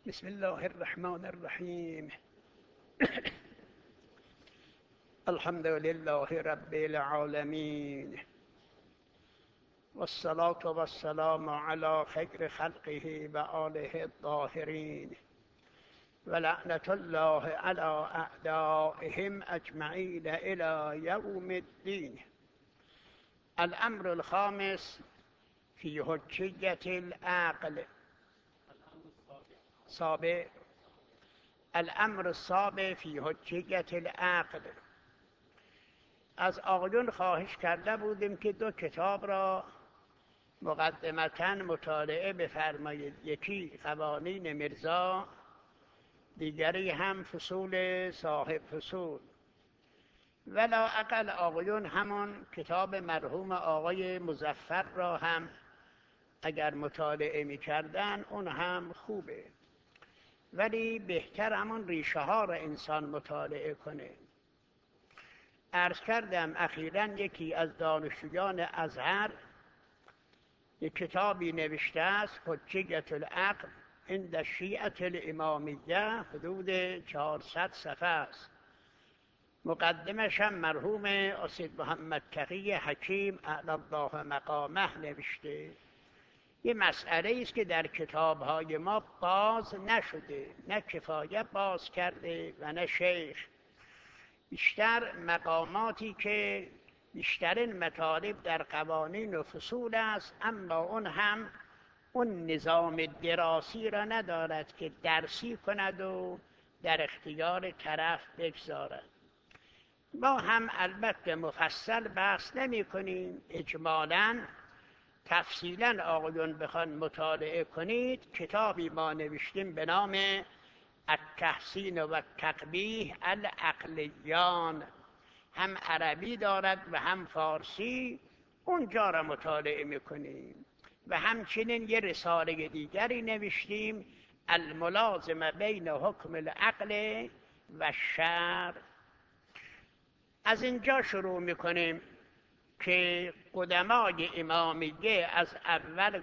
بسم الله الرحمن الرحیم. الحمد لله رب العالمین والصلاة والسلام على خیر خلقه و آله الطاهرین و لعنة الله على اعدائهم اجمعین الى یوم الدین. الامر الخامس فی حجیت العقل. الامر السابع فی حجیت العقل. از آقایون خواهش کرده بودیم که دو کتاب را مقدمتاً مطالعه بفرمایید. یکی قوانین میرزا، دیگری هم فصول صاحب فصول. ولا اقل آقایون همون کتاب مرحوم آقای مظفر را هم اگر مطالعه می کردن اون هم خوبه، ولی بهتر همون ریشه ها را انسان مطالعه کنه. عرض کردم اخیراً یکی از دانشجویان ازهر یک کتابی نوشته است، حجیت العقل عند شیعة الامامیه، حدود 400 صفحه است. مقدمش هم مرحوم اسید محمد تقی حکیم اعلی الله مقامه نوشته. یه مسئله است که در کتاب‌های ما باز نشده، نه کفایه باز کرده و نه شیخ. بیشتر مقاماتی که بیشترین مطالب در قوانین و فصول است، اما اون هم اون نظام دراسی را ندارد که درسی کند و در اختیار طرف بگذارد. ما هم البته مفصل بحث نمی کنیم، اجمالاً تفصیلاً آقایون بخوان مطالعه کنید. کتابی ما نوشتیم به نام التحسین و التقبیح العقلیان، هم عربی دارد و هم فارسی، اونجا را مطالعه میکنیم. و همچنین یه رساله دیگری نوشتیم، الملازمه بین حکم العقل و الشرع. از اینجا شروع میکنیم که قدمای امامیه از اول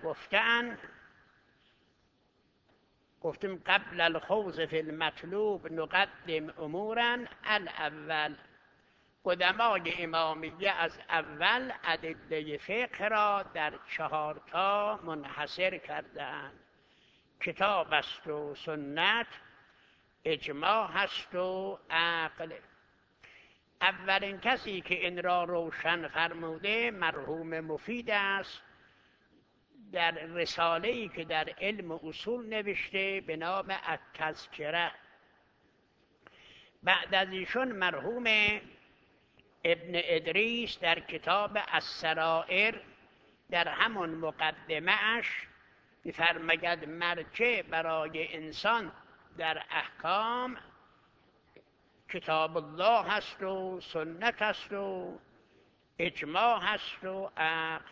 گفتیم قبل الخوض فی المطلوب نقدم امورا الاول. قدمای امامیه از اول ادله فقه را در 4 تا منحصر کردند. کتاب است و سنت، اجماع هست و عقل. اولین کسی که این را روشن فرموده مرحوم مفید است، در رساله‌ای که در علم اصول نوشته به نام التذکره. بعد از ایشون مرحوم ابن ادریس در کتاب السرائر در همون مقدمه اش می‌فرماید مرجع برای انسان در احکام کتاب الله هست و سنت هست و اجماع هست و عقل.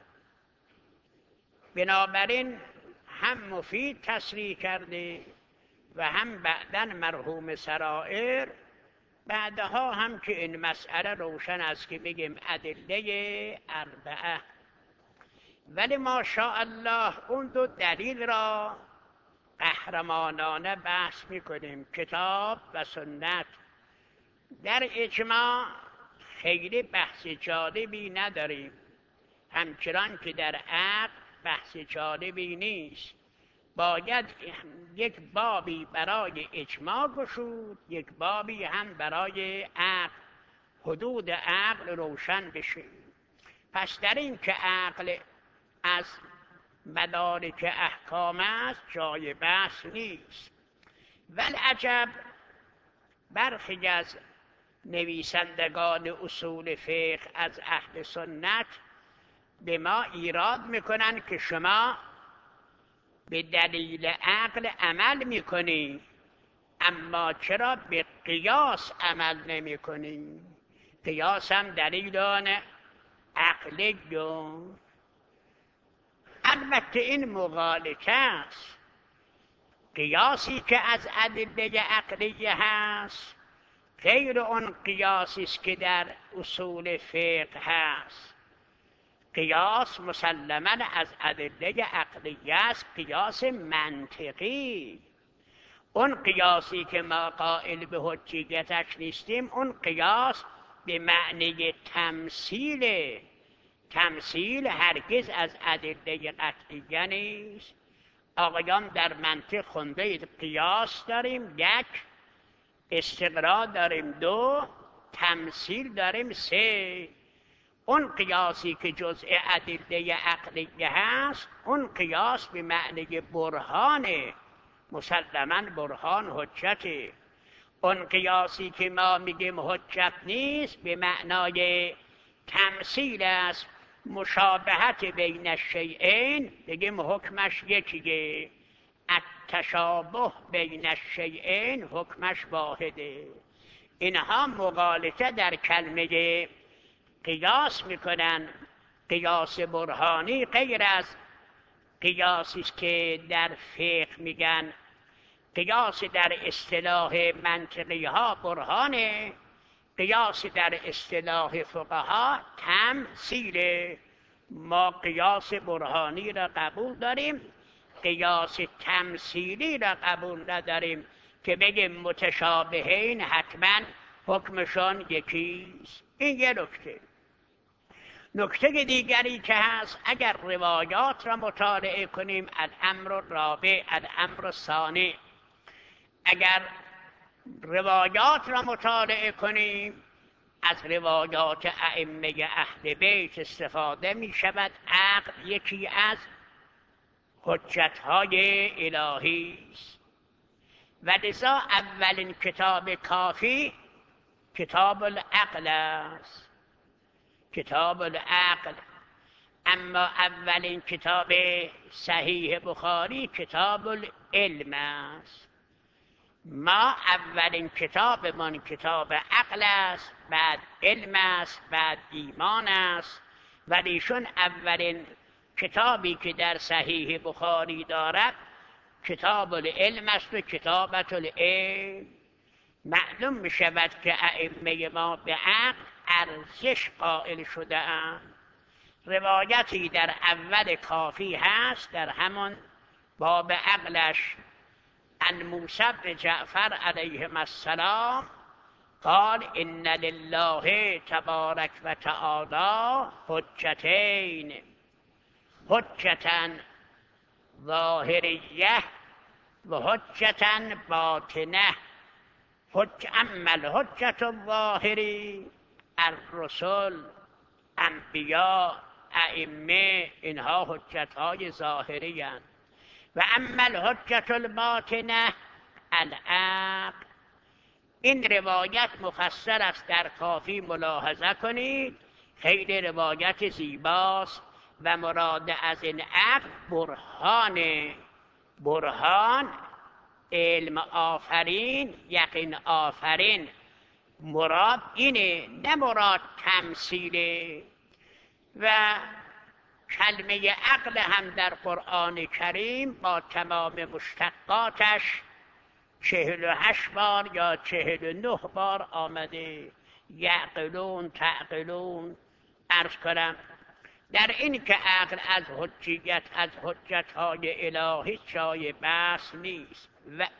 بنابراین هم مفید تصریح کرده و هم بعداً مرحوم سرائر، بعدها هم که این مسئله روشن است که بگیم ادله 4. ولی ماشاءالله اون 2 دلیل را قهرمانانه بحث میکنیم، کتاب و سنت. در اجماع خیلی بحث جالبی نداریم، همچنان که در عقل بحث جالبی نیست. باید یک بابی برای اجماع گشود، یک بابی هم برای عقل، حدود عقل روشن بشه. پس در این که عقل از مدارک احکام است جای بحث نیست. ولی عجب برخی از نویسندگان اصول فقه از اهل سنت به ما ایراد میکنن که شما به دلیل عقل عمل میکنی، اما چرا به قیاس عمل نمیکنی؟ قیاس هم دلیلان عقلی. البته این مغالطه است. قیاسی که از ادله عقلیه هست غیر اون قیاسی است که در اصول فقه هست. قیاس مسلماً از ادله عقلیه است، قیاس منطقی. اون قیاسی که ما قائل به حجیتش نیستیم، اون قیاس به معنی تمثیل. تمثیل هرگز از ادله قطعیه نیست. آقایان در منطق خونده اید قیاس داریم 1، استقرا داریم 2، تمثیل داریم 3. اون قیاسی که جزء ادله عقلیه هست، اون قیاس به معنی برهانه، مسلماً برهان حجته. اون قیاسی که ما میگیم حجت نیست، به معنای تمثیل است، مشابهت بین الشیئین، بگیم حکمش یکیه. التشابه بین الشیئین حکمش واحده. اینها مغالطه در کلمه قیاس میکنن. قیاس برهانی غیر از قیاسی است که در فقه میگن. قیاس در اصطلاح منطقی ها برهانه، قیاس در اصطلاح فقها تمثیل. ما قیاس برهانی را قبول داریم، قیاس تمثیلی را قبول نداریم که بگیم متشابهین حتما حکمشان یکیست. این یه نکته. نکته دیگری که هست، اگر روایات را مطالعه کنیم، الامر الرابع الامر الثانی، اگر روایات را مطالعه کنیم، از روایات ائمه اهل بیت استفاده می شود. عقل یکی از حجت‌های الهی است و لذا اولین کتاب کافی کتاب العقل است، کتاب العقل. اما اولین کتاب صحیح بخاری کتاب العلم است. ما اولین کتابمان کتاب عقل است، بعد علم است، بعد ایمان است. ولی ایشون اولین کتابی که در صحیح بخاری دارد کتاب العلم است و کتابت العلم. معلوم می شود که ائمه ما به عقل ارزش قائل شده اند. روایتی در اول کافی هست در همان باب عقلش، عن موسی بن جعفر علیهم السلام قال ان لله تبارک و تعالی حجتین، حجتا ظاهریه و حجتا باطنه. اما الحجت الظاهری الرسل، انبیاء، ائمه، اینها حجتهای ظاهری هستند. و اما الحجت الباطنه العقل. این روایت مفصل است، در کافی ملاحظه کنید، خیلی روایت زیباست و مراد از این عقل برهانه. برهان علم آفرین، یقین آفرین. مراد اینه، نه مراد تمثیله. و کلمه عقل هم در قرآن کریم با تمام مشتقاتش 48 بار یا 49 بار آمده. یعقلون، تعقلون. عرض کنم در این که عقل از حجیت، از حجتهای الهی جای بحث نیست.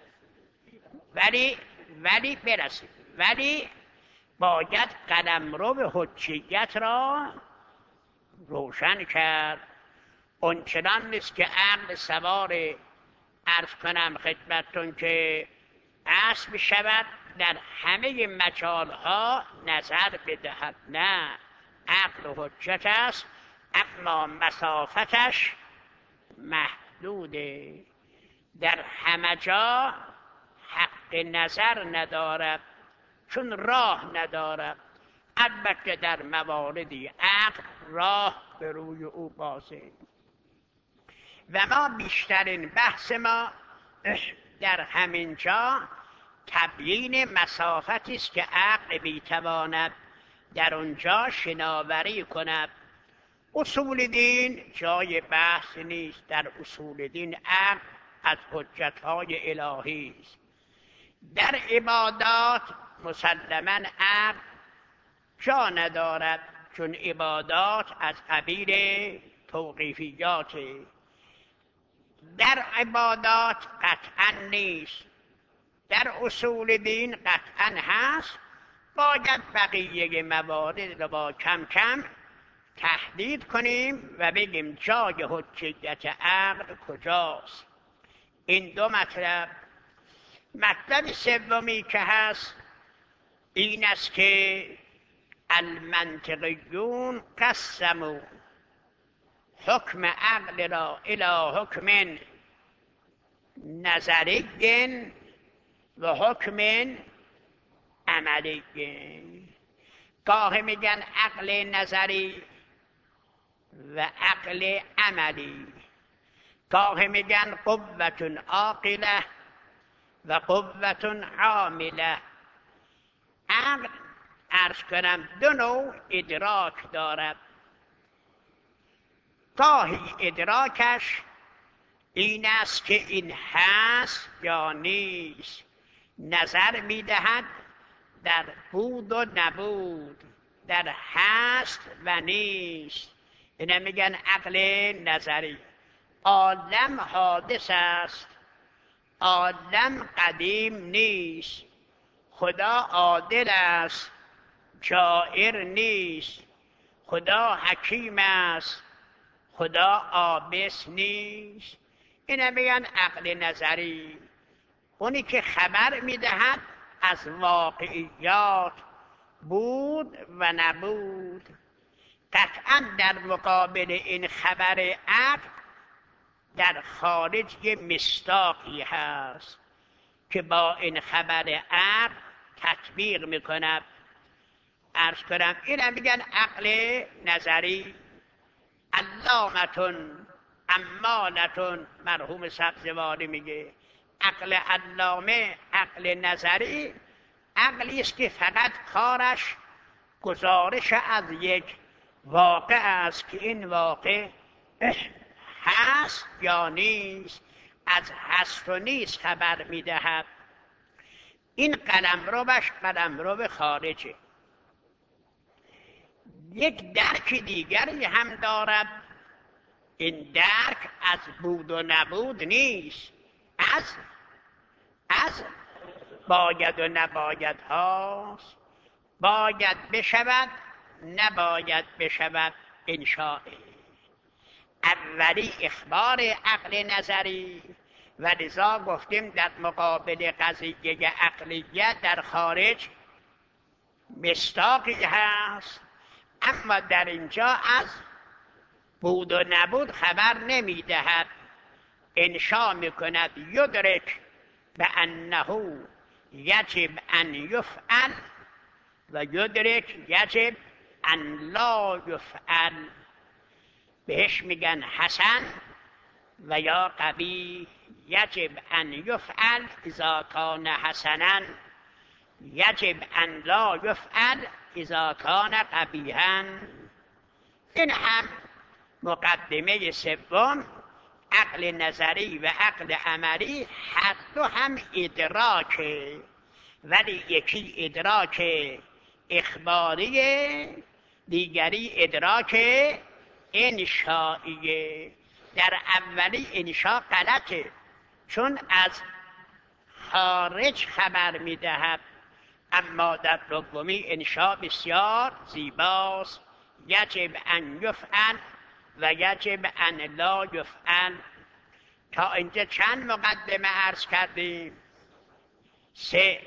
ولی برسید، ولی باید قلمرو به حجیت را روشن کرد. اون چنان نیست که عقل سوار، عرض کنم خدمتتون که اسب شود در همه مجالها نظر بدهد. نه، عقل حجت است، اما مسافتش محدوده. در همه جا حق نظر ندارد، چون راه ندارد. البته در مواردی عقل راه به روی او بازه. و ما بیشترین بحث ما در همین جا تبیین مسافتی است که عقل بیتواند در اونجا شناوری کند. اصول دین جای بحث نیست. در اصول دین عقل از حجتهای الهی است. در عبادات مسلماً عقل جا ندارد، چون عبادات از قبیل توقیفیات. در عبادات قطعا نیست. در اصول دین قطعا هست، باید بقیه موارد رو با کم کم تحدید کنیم و بگیم جای حجیت عقل کجاست. این دو مطلب. مطلب سومی که هست این است که المنطقیون قسموا حکم عقل را الی حکم نظری و حکم عملی. گاهی میگن عقل نظری و عقل عملی، گاهی میگن قوة عاقله و قوة عامله. عقل عرض کنم دو نوع ادراک دارد. گاهی ادراکش این است که این هست یا نیست، نظر میدهد در بود و نبود، در هست و نیست. اینا میگن عقل نظری. عالم حادث است، عالم قدیم نیست، خدا عادل است، جائر نیست، خدا حکیم است، خدا عابس نیست. اینا میگن عقل نظری. اونی که خبر میدهد از واقعیات، بود و نبود. قطعا در مقابل این خبر عقل در خارج یه مصداقی هست که با این خبر عقل تطبیق میکند. عرض کنم اینا میگن عقل نظری. علامتون امالتون مرحوم سبزواری میگه عقل علامه، عقل نظری، عقلی است که فقط کارش گزارش از یک واقع است که این واقع هست یا نیست، از هست و نیست خبر میدهد. این قلمرو خارجه. یک درک دیگری هم دارد. این درک از بود و نبود نیست، از باید و نباید هاست. باید بشود، نباید بشود انشاء. اولی اخبار عقل نظری و لذا گفتیم در مقابل قضیه عقلیت در خارج مصداقی هست، اما در اینجا از بود و نبود خبر نمی دهد. انشا می کند یدرک به انه یجب ان یفعل و یدرک یجب ان لا یفعل. بهش میگن حسن و یا قبیح. یجب ان یفعل اذا کان حسنا، یجب ان لا یفعل اذا کان قبیحا. این هم مقدمه سوم. عقل نظری و عقل عملی هر دو هم ادراکه، ولی یکی ادراک اخباریه، دیگری ادراک انشائیه. در اولی انشاء غلطه، چون از خارج خبر میدهد، اما در دومی انشاء بسیار زیباست. یجب ان یفعل و یجب ان لا یفعل. تا اینجا چند مقدمه عرض کردیم؟ 3.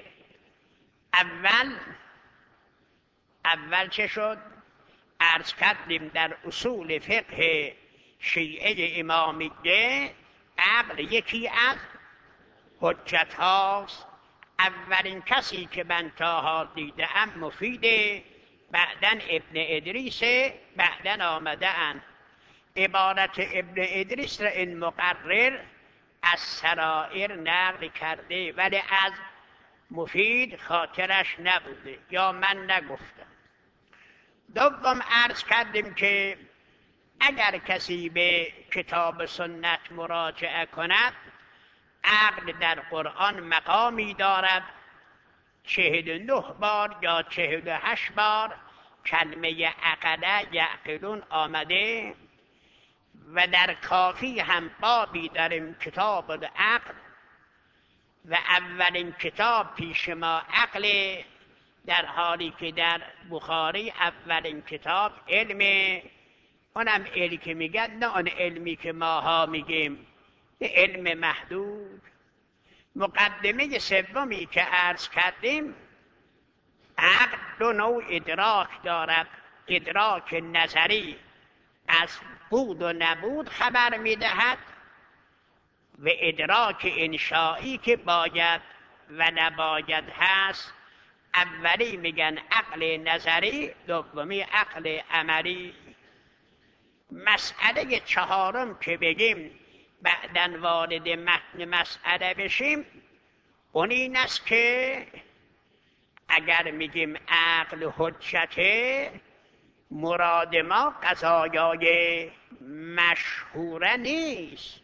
اول چه شد؟ عرض کردیم در اصول فقه شیعه امامیه عقل یکی از حجت هاست. اولین کسی که من تاها دیدم مفیده، بعدن ابن ادریس، بعدن آمده ان. عبارت ابن ادریس را این مقرر از سرائر نقل کرده، ولی از مفید خاطرش نبوده یا من نگفتم. دوم عرض کردیم که اگر کسی به کتاب سنت مراجعه کند، عقل در قرآن مقامی دارد 49 بار یا 48 بار کلمه عقله یعقلون آمده، و در کافی هم بابی داریم کتاب العقل و اولین کتاب پیش ما عقل، در حالی که در بخاری اولین کتاب علمه. اونم علمی که میگن، نه اون علمی که ماها میگیم، علم محدود. مقدمه سومی که عرض کردیم، عقل دو نوع ادراک دارد. ادراک نظری از بود و نبود خبر میدهد و ادراک انشایی که باید و نباید هست. اولی میگن عقل نظری، دومی عقل عملی. مسئله چهارم که بگیم بعداً وارد متن مسئله بشیم، اون این است که اگر میگیم عقل حجته، مراد ما قضایای مشهوره نیست،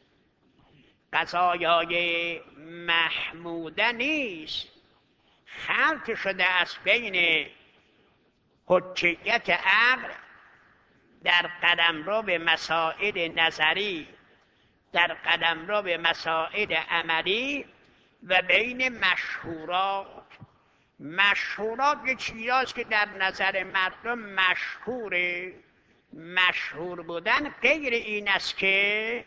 قضایای محموده نیست. خلط شده از بین حجیت عقل در قلمرو به مسائل نظری، در قلمرو به مسائل عملی و بین مشهورات. مشهورات یه چیزاست که در نظر مردم مشهوره. مشهور بودن غیر این است که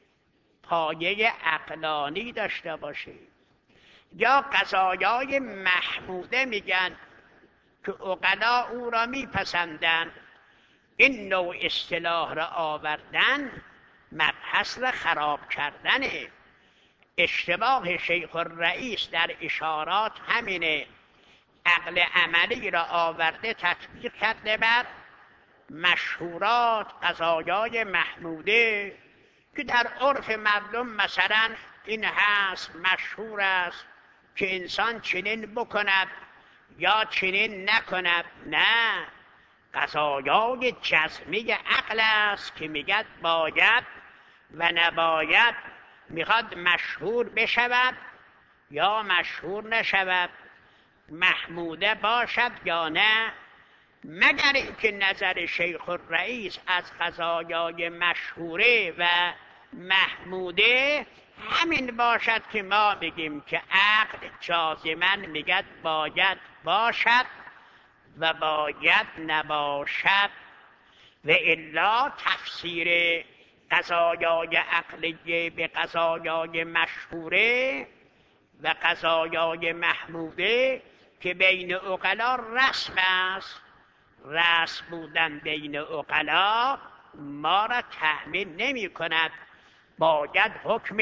پایه عقلانی داشته باشه. یا قضایای محموده میگن که عقلا او را میپسندن. این نوع اصطلاح را آوردن مبحث را خراب کردنه. اشتباه شیخ الرئیس در اشارات همینه. عقل عملی را آورده تطبیق کرده بر مشهورات، قضایای محموده که در عرف مردم مثلا این هست، مشهور است که انسان چنین بکند یا چنین نکند. نه، قضایای جزمی عقل است که میگد باید و نباید، میخواد مشهور بشود یا مشهور نشود، محموده باشد یا نه، مگر اینکه نظر شیخ الرئیس از قضایای مشهوره و محموده همین باشد که ما بگیم که عقل جازماً میگد باید باشد و باید نباشد. و الا تفسیر قضایای عقلیه به قضایای مشهوره و قضایای محموده که بین عقلا رسم است، رسم بودن بین عقلا ما را تحمیل نمی کند. باید حکم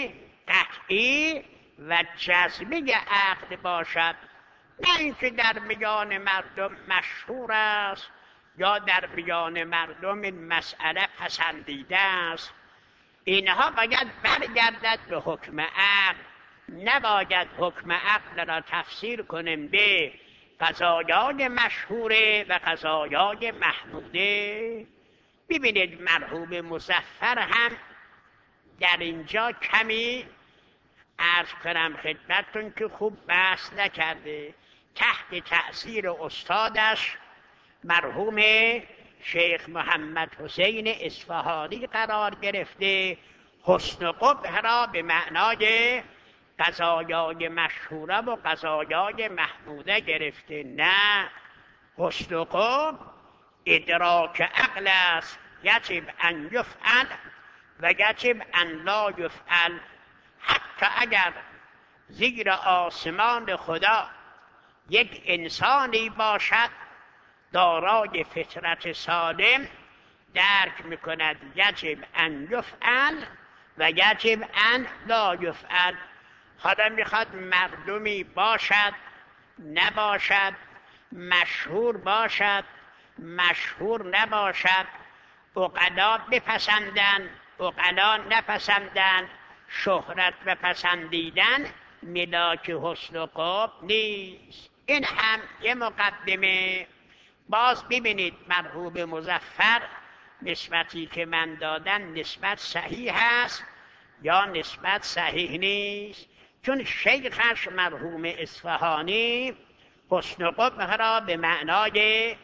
قطعی و جزمی عقل باشد، نه اینکه در میان مردم مشهور است یا در میان مردم این مسئله پسندیده است. اینها باید برگردد به حکم عقل. نباید حکم عقل را تفسیر کنیم به قضایای مشهوره و قضایای محموده. ببینید مرحوم مظفر هم در اینجا کمی عرض کنم خدمتتون که خوب بحث نکرده. تحت تأثیر استادش مرحوم شیخ محمد حسین اصفهانی قرار گرفته. حسن قبح را به معنای قضایای مشهوره و قضایای محموده گرفته. نه، حسن قبح ادراک عقل است. یجب ان یفعل و یجب ان لا یفعل. حتی اگر زیر آسمان خدا یک انسانی باشد دارای فطرت سالم، درک میکند یجب ان یفعل و یجب ان لا یفعل. حالا میخواد مردمی باشد نباشد، مشهور باشد مشهور نباشد، عقلا بپسندن عقلا نپسندن، شهرت بپسندیدن ملاک حسن و قبح نیست. این هم یه مقدمه. باز ببینید مرحوم مظفر نسبتی که من دادن نسبت صحیح هست یا نسبت صحیح نیست. چون شیخش مرحوم اصفهانی حسن قبح را به معنای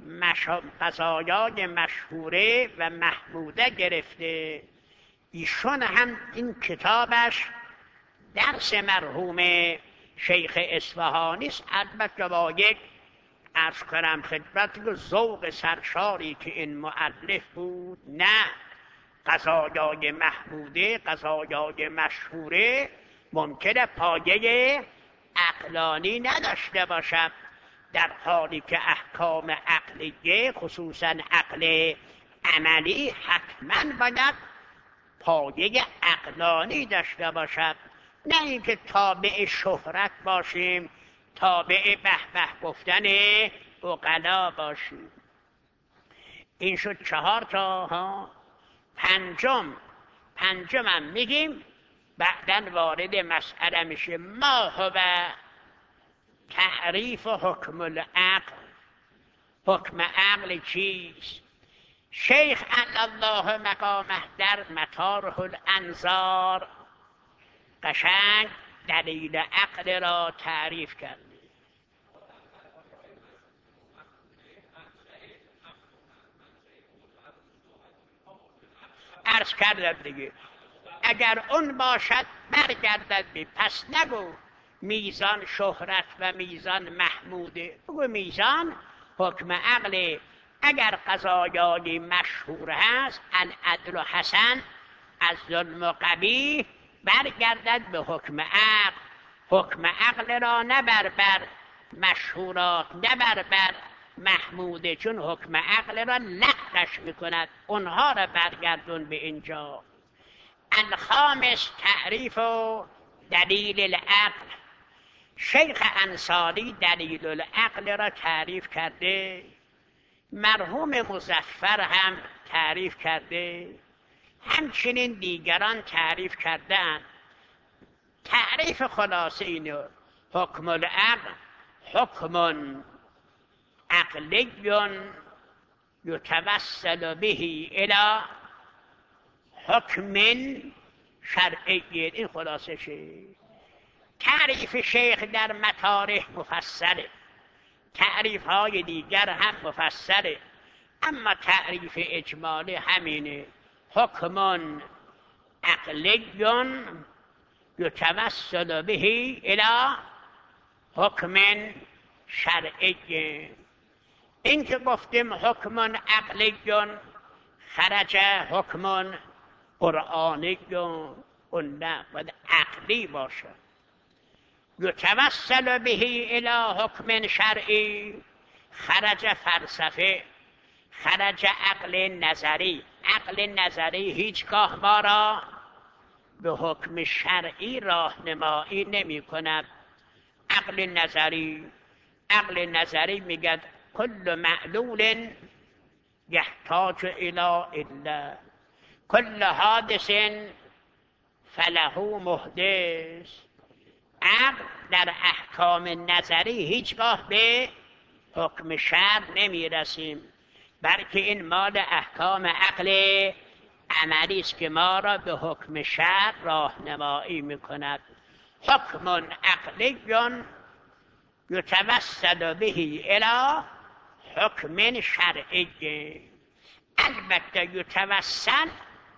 قضایای مشهوره و محموده گرفته. ایشون هم این کتابش درس مرحوم شیخ اصفهانی است. البته با یک عرض کنم خدمت ذوق سرشاری که این مؤلف بود، نه قضایای محموده، قضایای مشهوره ممکنه پایه عقلانی نداشته باشد، در حالی که احکام عقلیه خصوصا عقل عملی حتما باید پایه عقلانی داشته باشد، نه اینکه تابع شهرت باشیم، تابع به به گفتن عقلا باشیم. این شد 4 تا ها. پنجمم میگیم بعدن وارد مسئله میشه ما هو تعریف حکم العقل. حکم عقل چیست؟ شیخ الله مقامه در مطارح الانظار قشنگ دلیل عقل را تعریف کرد. عرض کردم دیگه، اگر اون باشد برگردد به پس نگو میزان شهرت و میزان محموده، بگو میزان حکم عقل. اگر قضایای مشهور هست العدل و حسن از ظلم و قبیح، برگردد به حکم عقل. حکم عقل را نبر بر مشهورات، نبر بر محموده، چون حکم عقل را لغوش میکند، اونها را برگردون به اینجا. الخامس تعریف و دلیل العقل. شیخ انصاری دلیل العقل را تعریف کرده، مرحوم مظفر هم تعریف کرده، همچنین دیگران تعریف کردند. تعریف خلاصه اینه: حکم العقل حکم عقلی یتوسل به الی حکم شرعی. این خلاصه شه. تعریف شیخ در مطارح مفصله، تعریف های دیگر هم مفصله، اما تعریف اجمالی همینه: حکم عقلی یتوسل به الی حکم شرعی. این که گفتیم حکم عقلی خرج حکم قرآنی، اون نه، باید عقلی باشه. یتوسل به الی حکم شرعی خرج فلسفه، خرج عقل نظری. عقل نظری هیچگاه ما را به حکم شرعی راهنمایی نمی کند. عقل نظری میگه کل معلول یحتاج الی عله، کل حادث فله محدث. عقل در احکام نظری هیچگاه به حکم شرع نمی رسیم، بلکه این مال احکام عقل عملی است که ما را به حکم شرع راهنمایی میکند. حکم عقلی یتوسل به الی حکم شرعی. البته یتوسل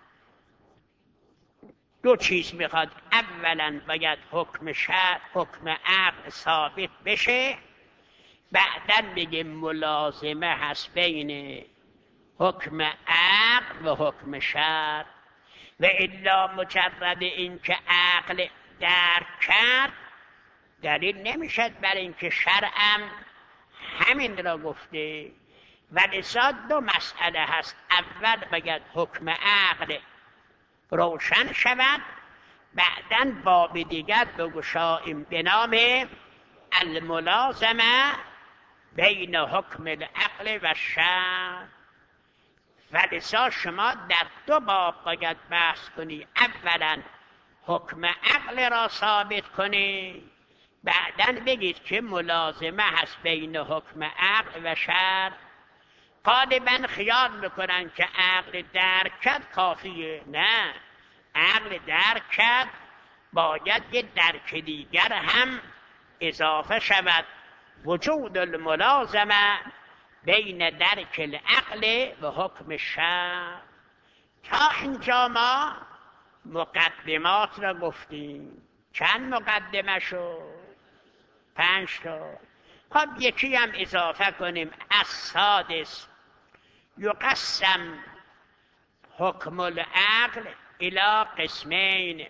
دو چیز میخواد: اولا باید حکم شرع، حکم عقل ثابت بشه، بعدا میگه ملازمه هست بین حکم عقل و حکم شرع. و الا مجرد این که عقل درک کرد دلیل نمیشد بر این که شرعم همین را گفته. ولذا دو مسئله هست: اول باید حکم عقل روشن شود، بعداً باب دیگر بگشاییم به نام الملازمه بین حکم العقل و شرع. ولذا شما در دو باب باید بحث کنی: اولا حکم عقل را ثابت کنی، بعداً بگید که ملازمه هست بین حکم عقل و شرع. غالباً خیال میکنن که عقل درک کرد کافیه. نه، عقل درک کرد، باید یه درک دیگر هم اضافه شود: وجود الملازمه بین درک العقل و حکم شرع. تا اینجا ما مقدمات را گفتیم. چند مقدمه شد؟ 5 تا. خب یکی هم اضافه کنیم. السادس یقسم حکم العقل الی قسمین.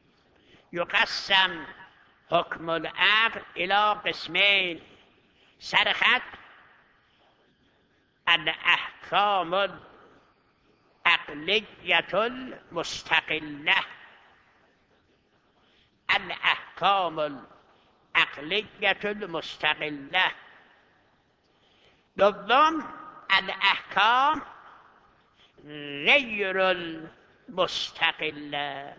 یقسم حکم العقل الی قسمین. سرخط الاحکام العقلیة المستقله. الاحکام العقلیة المستقله. دوم الاحکام غیر المستقله.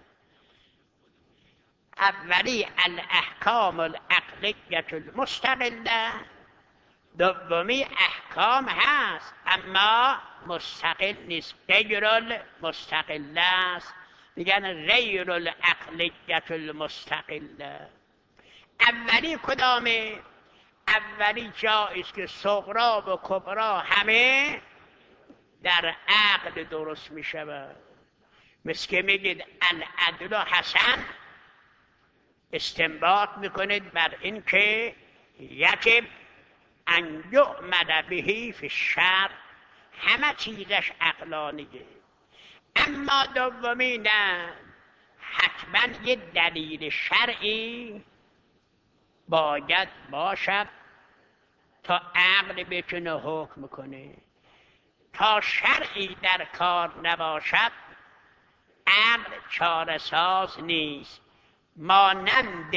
اولی الاحکام العقلیة المستقله، دومی احکام هست اما مستقل نیست، غیر المستقله است، میگن غیر العقلیة المستقله. اولی کدامه؟ اولی جایی است که صغرا و کبرا همه در عقل درست می شود. مثل که میگید العدل حسن، استنباط میکنید بر این که یجب ان یعمل به فی الشرع، همه چیزش عقلانیه. اما دومی نه، حتما یه دلیل شرعی باید باشد تا عقل بتونه حکم کنه. تا شرعی در کار نباشد عقل چاره ساز نیست. مانند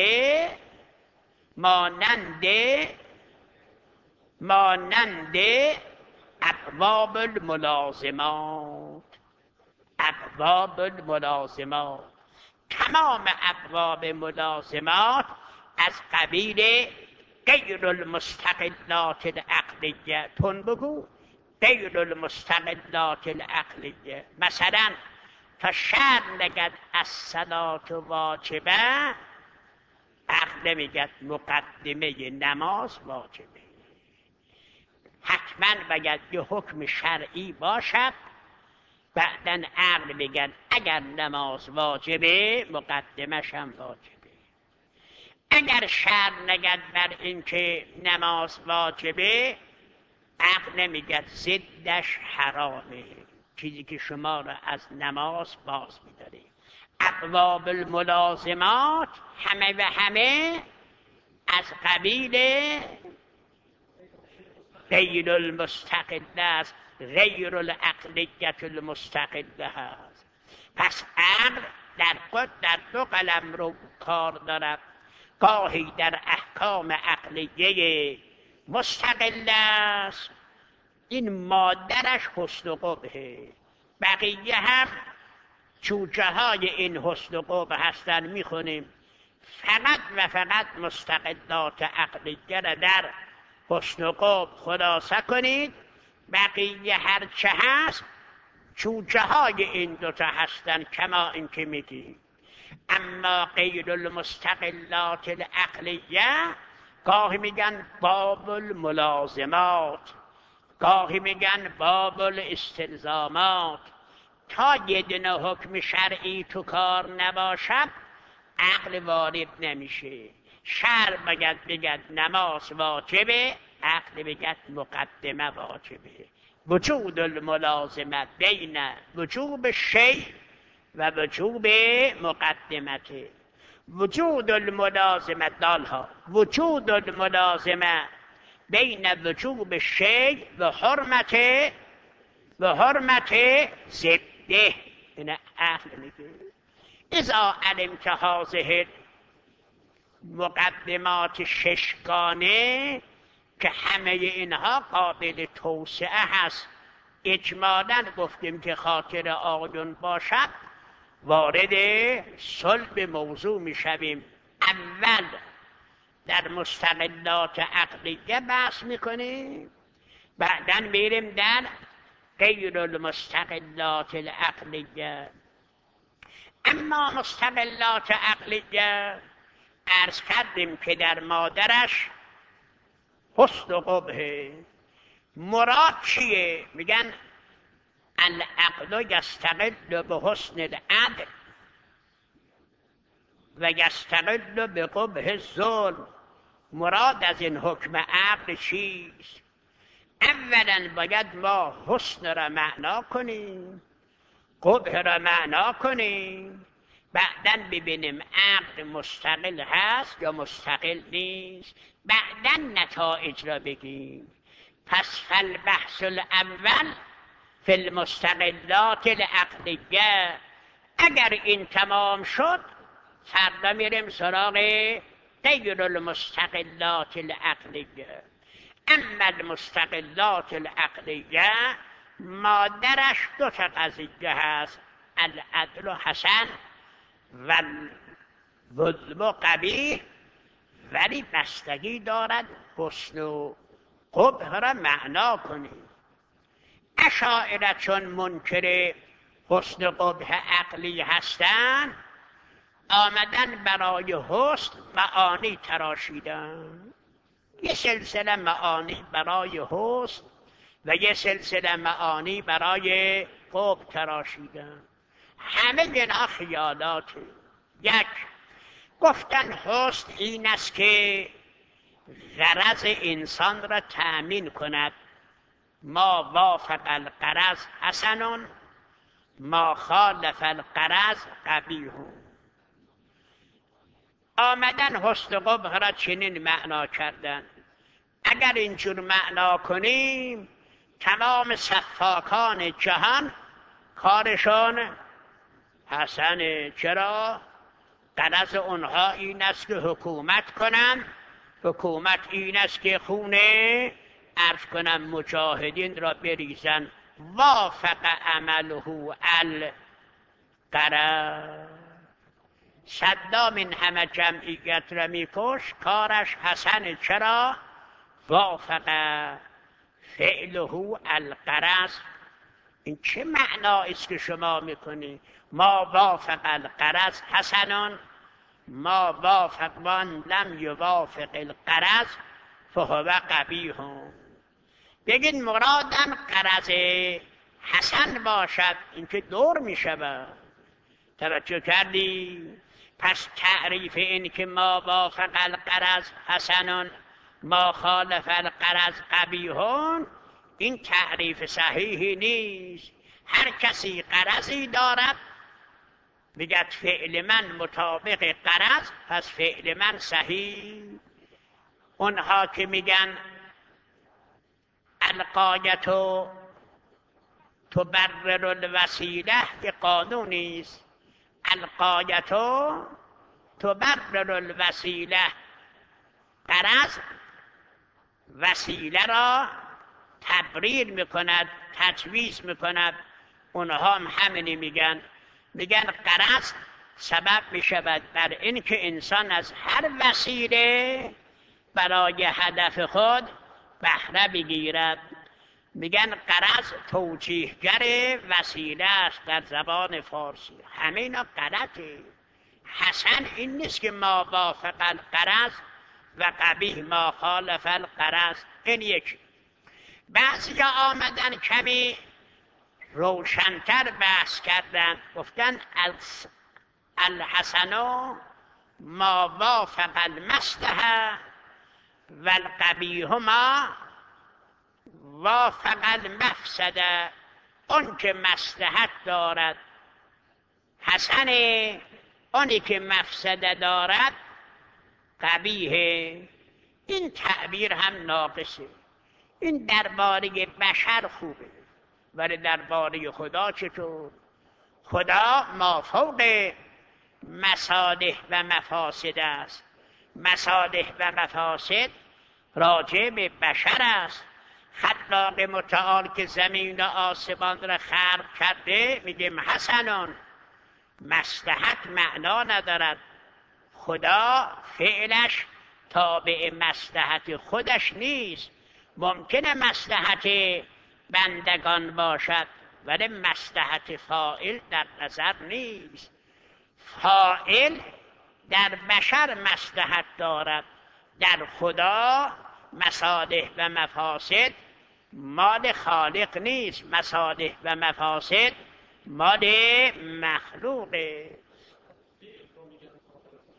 ابواب الملازمات. ابواب الملازمات، تمام ابواب ملازمات از قبیل غیر المستقلات العقلیه. تون بگو غیر المستقلات العقلیه. مثلا تا شرع نگد الصلاة واجبه، عقل میگد مقدمه نماز واجبه. حتما باید یه حکم شرعی باشد، بعدن عقل میگن اگر نماز واجبه مقدمش هم واجبه. اگر شرع نگد بر این که نماز واجبه، عقل نمیگد ضدش حرامه، چیزی که شما را از نماز باز می‌داره. ابواب الملازمات همه و همه از قبیل غیر المستقله است، غیر العقلیة المستقله است. پس عقل در دو قلم رو کار دارد، گاهی در احکام عقلیه مستقله است، این مادرش حسن و قبحه، بقیه هم چوچه های این حسن و قبح هستن. میخونیم فقط و فقط مستقلات عقلیه را در حسن و قبح خلاصه کنید، بقیه هرچه هست چوچه های این دوتا هستن کما این که میگی. اما غیر المستقلات العقلیه گاهی میگن باب الملازمات، گاهی میگن باب الاستلزامات. تا یه دونه حکم شرعی تو کار نباشد عقل وارد نمیشه. شرع بگد نماز واجبه، عقل بگد مقدمه واجبه. وجود الملازمه بین وجوب شیء و وجوب مقدمته. وجود الملازمه دالها، وجود الملازمه بین وجوب شیء و حرمت ضده. این عقل میگه اذا علمت هذه مقدمات ششگانه که همه اینها قابل توسعه هست. اجمالاً گفتیم که خاطر آقایون باشد وارد صلب موضوع میشویم. اول در مستقلات عقلیه بحث میکنیم، بعداً میریم در غیر المستقلات العقلیه. اما مستقلات عقلیه عرض کردیم که در مادرش حسن و قبحه. مراد چیه؟ میگن العقل یستقل به حسن العدل. و یستقل به قبح ظلم. مراد از این حکم عقل چیست؟ اولا باید ما حسن را معنا کنیم، قبح را معنا کنیم، بعداً ببینیم عقل مستقل هست یا مستقل نیست، بعداً نتایج را بگیم. پس فالبحث الاول فی المستقلات العقلیه. اگر این تمام شد فردا میریم سراغ غیر المستقلات العقلیه. اما المستقلات العقلیه مادرش دو تا قضیه هست، العدل حسن و الظلم قبیح، ولی بستگی دارد حسن و قبح را معنا کنیم. اشاعره چون منکر حسن و قبح عقلی هستند، آمدن برای حسن معانی تراشیدن. یه سلسله معانی برای حسن و یه سلسله معانی برای قبح تراشیدن. همه اینا خیالاته. یک، گفتن حسن این است که غرض انسان را تأمین کند. ما وافق الغرض حسن، ما خالف الغرض قبیح. آمدن حسن قبح را چنین معنا کردن. اگر اینجور معنا کنیم تمام سفاکان جهان کارشان حسنه. چرا؟ غرض اونها این است که حکومت کنن. حکومت این است که خونه عرض کنن مجاهدین را بریزن. وافق عمله الغرض. صدام این همه جمعیت را میکش، کارش حسنه. چرا؟ وافق فعله الغرض. این چه معنایی است که شما میکنی؟ ما وافق الغرض حسنان، ما وافق من لم یوافق الغرض فهو قبیح. بگین مرادم غرض حسن باشد، این که دور میشود. توجه کردی؟ پس تعریف این که ما وافق الغرض حسنان ما خالف الغرض قبیح، این تعریف صحیحی نیست. هر کسی غرضی دارد بگد فعل من مطابق غرض، پس فعل من صحیح. اونها که میگن الغایت تبرر الوسیله که قانونی است. الغایت تبرر الوسیله، غرض وسیله را تبریر میکند، تجویز میکند. اونها هم همینی میگن غرض سبب میشود بر این که انسان از هر وسیله برای هدف خود بهره بگیرد. میگن غرض توجیهگر وسیله است در زبان فارسی. همه اینا غلطه. حسن این نیست که ما وافق الغرض و قبیح ما خالف الغرض. این یک. بعضی ها آمدن کمی روشنتر بحث کردن، گفتن الحسن ما وافق المصلحه و القبیح ما وافق المفسده. اون که مصلحت دارد حسن، اونی که مفسده دارد قبیح. این تعبیر هم ناقصه. این درباره بشر خوبه، ولی درباره خدا چطور؟ خدا مافوق مصالح و مفاسد است. مصالح و مفاسد راجع به بشر است. خلاق متعال که زمین و آسمان را خلق کرده میگیم حسنان. مصلحت معنا ندارد. خدا فعلش تابع مصلحت خودش نیست. ممکنه مصلحت بندگان باشد ولی مصلحت فاعل در نظر نیست. فاعل در بشر مصلحت دارد، در خدا مصالح و مفاسد مال خالق نیست. مصالح و مفاسد مال مخلوقه.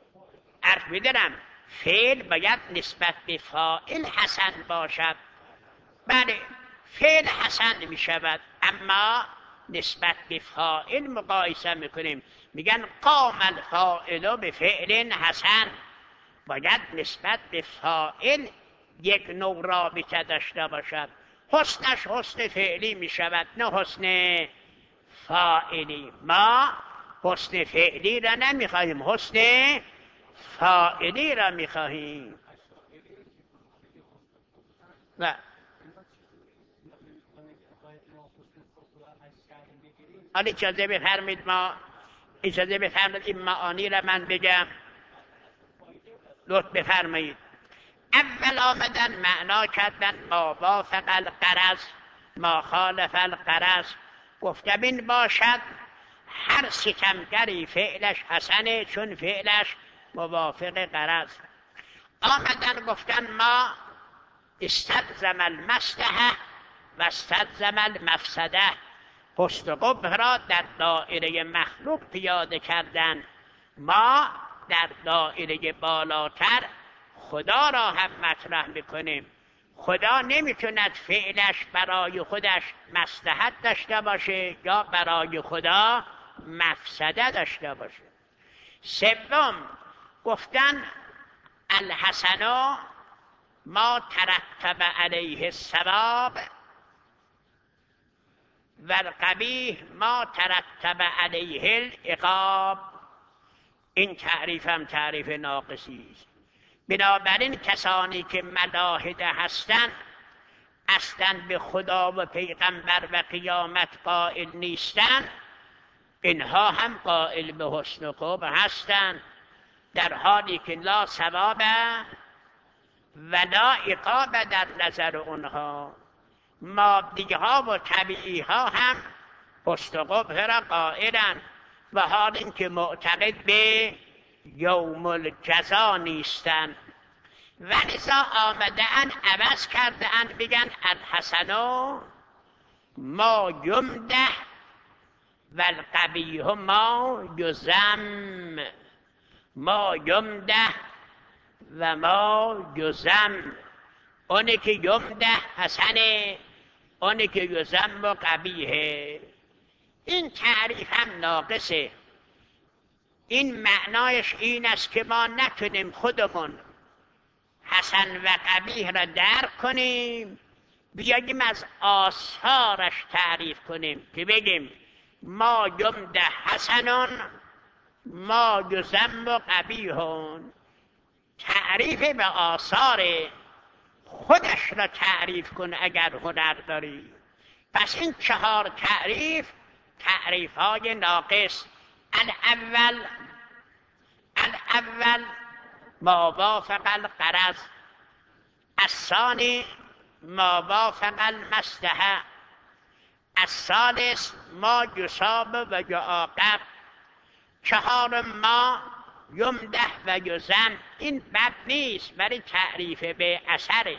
عرض می‌دارم فعل باید نسبت به فاعل حسن باشد. بله فعل حسن می شود، اما نسبت به فاعل مقایسه میکنیم، میگن قام الفاعل به فعل حسن. باید نسبت به فاعل یک نوع رابطه داشته باشد. حسنش حسن فعلی می شود، نه حسن فاعلی. ما حسن فعلی را نمی خواهیم، حسن فاعلی را می خواهیم. و حالا اجازه بفرمید این معانی را من بگم، لطف بفرمایید. اول آمدن معنا کردن ما وافق الغرض ما خالف الغرض. گفتم این باشد هر ستمگری فعلش حسنه چون فعلش موافق غرض. آمدن گفتن ما استلزم المصلحه و استلزم المفسده. حسن و قبح را در دایره مخلوق پیاده کردن، ما در دایره بالاتر خدا را هم مطرح میکنیم. خدا نمیتوند فعلش برای خودش مصلحت داشته باشه یا برای خدا مفسده داشته باشه. سوم گفتن الحسن ما ترتب علیه الثواب و القبیح ما ترتب علیه العقاب. این تعریف هم تعریف ناقصی است. بنابراین کسانی که ملاحده هستند اصلا به خدا و پیغمبر و قیامت قائل نیستند، اینها هم قائل به حسن و قبح هستند، در حالی که لا ثواب ولا عقاب در نظر اونها. مادی‌ها و طبیعی‌ها هم حسن و قبح را قائلند، و حال اینکه معتقد به یوم الجزا نیستند. ولذا آمده‌اند عوض کرده‌اند بگن الحسن ما یمدح و القبیح ما یذم. ما یمدح و ما یذم. اونی که یمدح حسنه، اونی که یذم و قبیحه. این تعریف هم ناقصه. این معنایش این است که ما نتونیم خودمون حسن و قبیح را درک کنیم، بیاییم از آثارش تعریف کنیم که بگیم ما یمدح حسنون ما یذم و قبیحون. تعریف به آثار خودش را تعریف کن اگر هنر داری. پس این 4 تعریف های ناقص. الاول ما وافق الغرض، الثانی ما وافق المصلحه، الثالث ما یصاب و یعاقب، 4 ما یمدح و یذم. این بد نیست ولی تعریف به اثره.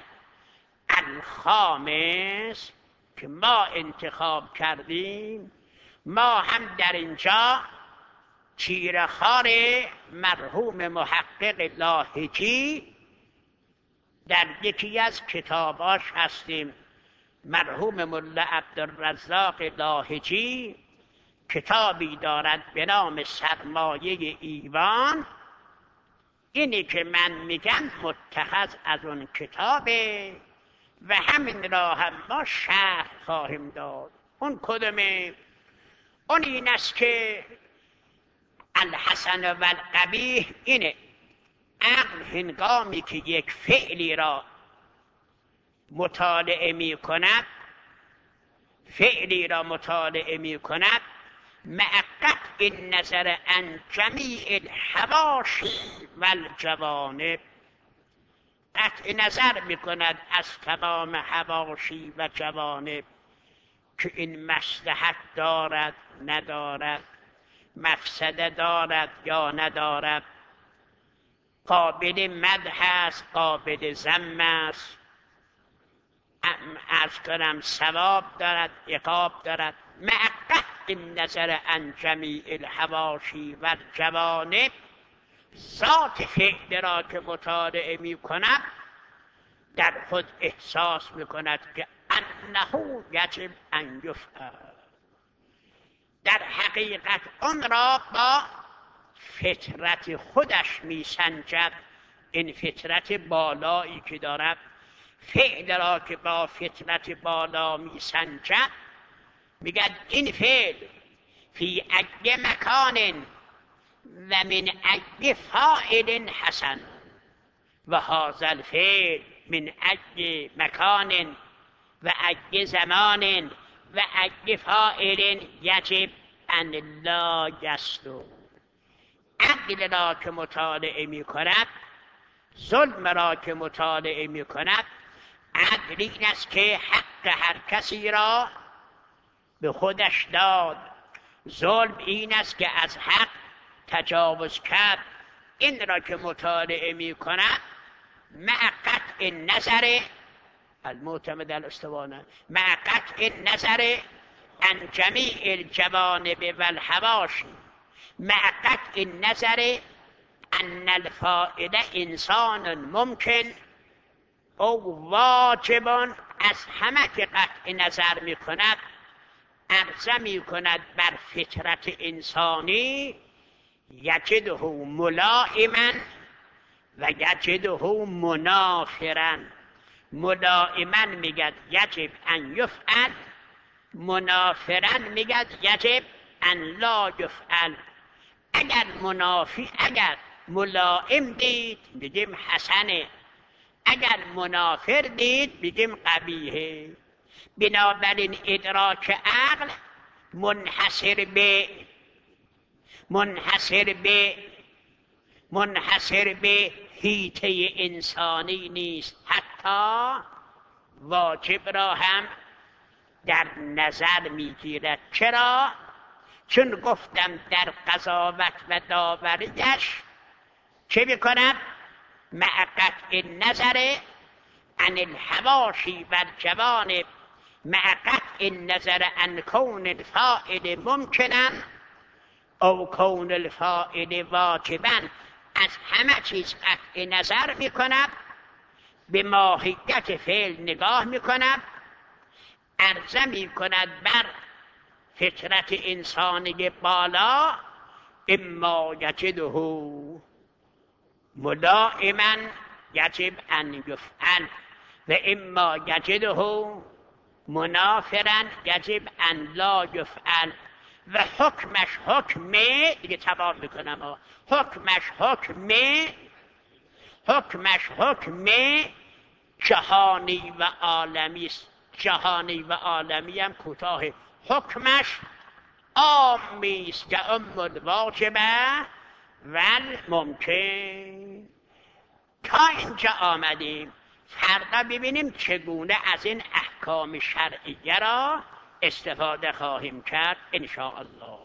الخامس که ما انتخاب کردیم، ما هم در اینجا تیره‌خوار مرحوم محقق لاهجی در یکی از کتاباش هستیم. مرحوم ملا عبدالرزاق لاهجی کتابی دارد به نام سرمایه ایوان. اینی که من میگم متخذ از اون کتابه و همین را هم ما شرح خواهیم داد. اون کدومه؟ اون این است که الحسن و القبیح اینه: عقل هنگامی که یک فعلی را مطالعه می کند، مع قطع النظر عن جمیع الحواشی و الجوانب، قطع نظر می کند از تمام حواشی و جوانب که این مصلحت دارد ندارد، مفسده دارد یا ندارد، قابل مدح است قابل ذم است، عرض کنم ثواب دارد عقاب دارد. مع قطع النظر عن جمیع الحواشی و الجوانب ذات فعل را که مطالعه می کند در خود احساس می کند که انه یجب ان یفعل. در حقیقت آن را با فطرت خودش می سنجد. این فطرت بالایی که دارد، فعل را که با فطرت بالا می سنجد، میگد این فعل فی ای مکان و من ای فاعل حسن و هذا الفعل من ای مکان و ای زمان و ای فاعل یجب ان لا یسلو. عقل را که مطالعه می کند، ظلم را که مطالعه می کند، عقل این است که حق هر کسی را به خودش داد. ظلم این است که از حق تجاوز کرد. این را که مطالعه می کند مع قطع نظر المعتمد الاستوانه، مع قطع نظر عن جمیع الجوانب و الحواشی، مع قطع نظر ان الفاعل انسان ممکن او واجب. از همه که قطع نظر می کند عرضه می کند بر فطرت انسانی، یجده ملائما و یجده منافرا. ملائما میگد یجب ان یفعل، منافرا میگد یجب ان لا یفعل. اگر ملائم دید بگیم حسنه، اگر منافر دید بگیم قبیحه. بنابراین ادراک عقل منحصر به حیطه انسانی نیست، حتی واجب را هم در نظر میگیرد. چرا؟ چون گفتم در قضاوت و داوریش چه میکند؟ مع قطع نظر عن الحواشی و الجوانب، مع قطع نظر عن کون الفاعل ممکنا او کون الفاعل واجبا. از همه چیز قطع نظر میکند، به ماهیت فعل نگاه میکند، عرضه میکند بر فطرت انسانی بالا، اما یجده ملائما یجب ان یفعل و اما یجده منافرا یجب ان لا یفعل. و حکمش حکمه، دیگه تمام میکنم، حکمش حکمه جهانی و عالمی است. جهانی و عالمی هم کوتاه، حکمش عامی است که الواجبه و الممکن. تا اینجا آمدیم، فردا ببینیم چگونه از این احکام شرعیه را استفاده خواهیم کرد ان شاء الله.